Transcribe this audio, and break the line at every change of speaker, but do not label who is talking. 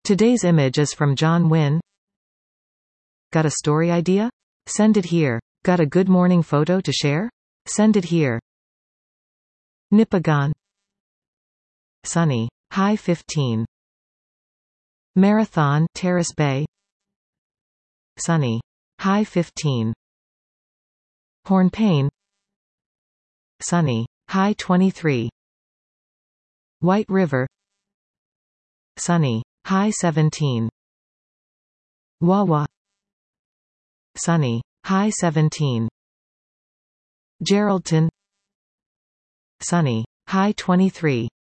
Today's image is from John Wynne. Got a story idea? Send it here. Got a good morning photo to share? Send it here. Nipigon. Sunny. High 15. Marathon, Terrace Bay. Sunny. High 15. Hornpain. Sunny. High 23. White River. Sunny. High 17. Wawa. Sunny. High 17. Geraldton. Sunny. High 23.